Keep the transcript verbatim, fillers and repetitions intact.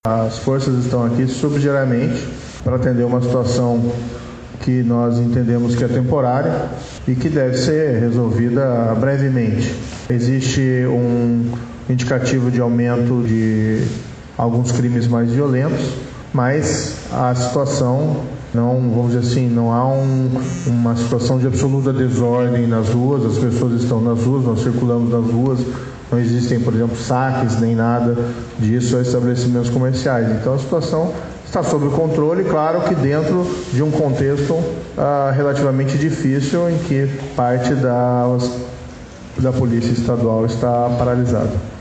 As forças estão aqui subsidiariamente para atender uma situação que nós entendemos que é temporária e que deve ser resolvida brevemente. Existe um indicativo de aumento de alguns crimes mais violentos, mas a situação não, vamos dizer assim, não há um, uma situação de absoluta desordem nas ruas, as pessoas estão nas ruas, nós circulamos nas ruas, não existem, por exemplo, saques nem nada disso a estabelecimentos comerciais. Então a situação está sob controle, claro que dentro de um contexto ah, relativamente difícil em que parte das, da Polícia Estadual está paralisada.